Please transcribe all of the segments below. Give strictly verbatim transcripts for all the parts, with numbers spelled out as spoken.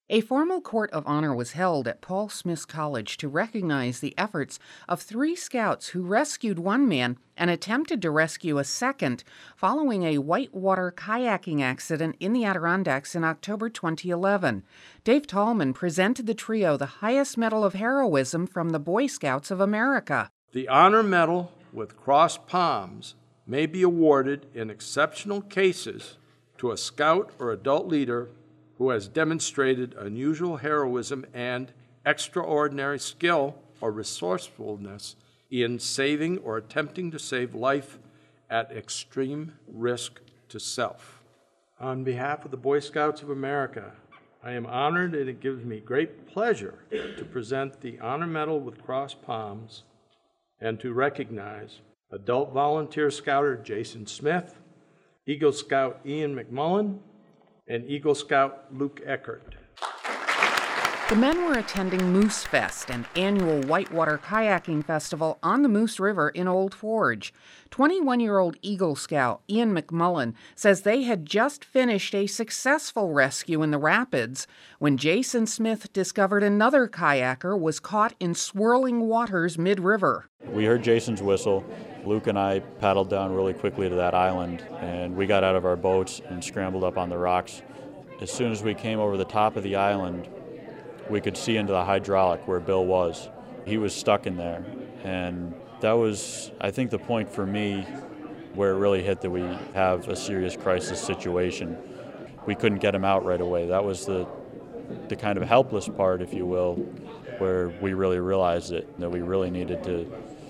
A formal court of honor was held at Paul Smith's College to recognize the efforts of three scouts who rescued one man and attempted to rescue a second following a whitewater kayaking accident in the Adirondacks in October twenty eleven. Dave Tallman presented the trio the highest medal of heroism from the Boy Scouts of America. The Honor Medal with crossed palms may be awarded in exceptional cases to a scout or adult leader who has demonstrated unusual heroism and extraordinary skill or resourcefulness in saving or attempting to save life at extreme risk to self. On behalf of the Boy Scouts of America, I am honored and it gives me great pleasure to present the Honor Medal with crossed palms and to recognize Adult Volunteer Scouter Jason Smith, Eagle Scout Ian McMullen, and Eagle Scout Luke Eckert. The men were attending Moose Fest, an annual whitewater kayaking festival on the Moose River in Old Forge. twenty-one-year-old Eagle Scout Ian McMullen says they had just finished a successful rescue in the rapids when Jason Smith discovered another kayaker was caught in swirling waters mid-river. We heard Jason's whistle. Luke and I paddled down really quickly to that island, and we got out of our boats and scrambled up on the rocks. As soon as we came over the top of the island, we could see into the hydraulic where Bill was. He was stuck in there, and that was, I think, the point for me where it really hit that we have a serious crisis situation. We couldn't get him out right away. That was the the kind of helpless part, if you will, where we really realized it, that we really needed to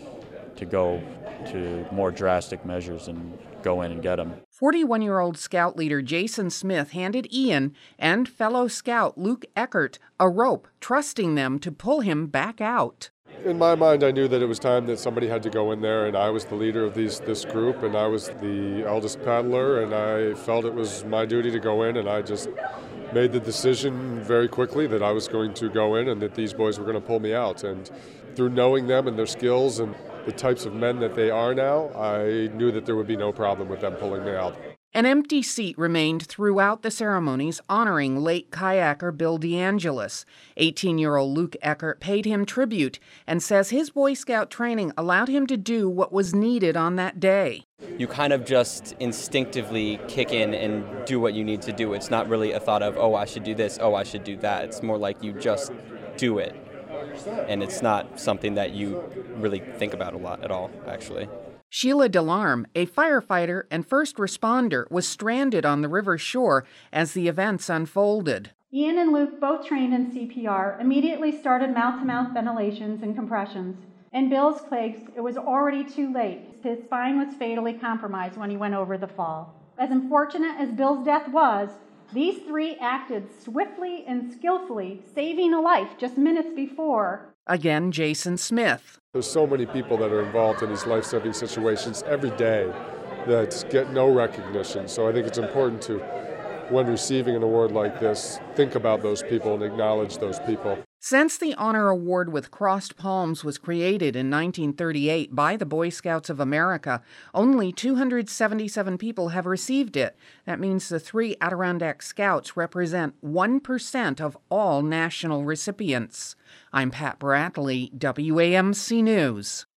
to go to more drastic measures and go in and get him. forty-one-year-old Scout leader Jason Smith handed Ian and fellow Scout Luke Eckert a rope, trusting them to pull him back out. In my mind, I knew that it was time that somebody had to go in there, and I was the leader of these, this group, and I was the eldest paddler, and I felt it was my duty to go in, and I just made the decision very quickly that I was going to go in and that these boys were going to pull me out. And through knowing them and their skills and the types of men that they are now, I knew that there would be no problem with them pulling me out. An empty seat remained throughout the ceremonies honoring late kayaker Bill DeAngelis. eighteen-year-old Luke Eckert paid him tribute and says his Boy Scout training allowed him to do what was needed on that day. You kind of just instinctively kick in and do what you need to do. It's not really a thought of, oh, I should do this, oh, I should do that. It's more like you just do it. And it's not something that you really think about a lot at all, actually. Sheila Delarme, a firefighter and first responder, was stranded on the river shore as the events unfolded. Ian and Luke, both trained in C P R, immediately started mouth-to-mouth ventilations and compressions. In Bill's case, it was already too late. His spine was fatally compromised when he went over the fall. As unfortunate as Bill's death was, these three acted swiftly and skillfully, saving a life just minutes before. Again, Jason Smith. There's so many people that are involved in these life-saving situations every day that get no recognition. So I think it's important to, when receiving an award like this, think about those people and acknowledge those people. Since the Honor Award with Crossed Palms was created in nineteen thirty-eight by the Boy Scouts of America, only two hundred seventy-seven people have received it. That means the three Adirondack Scouts represent one percent of all national recipients. I'm Pat Bradley, W A M C News.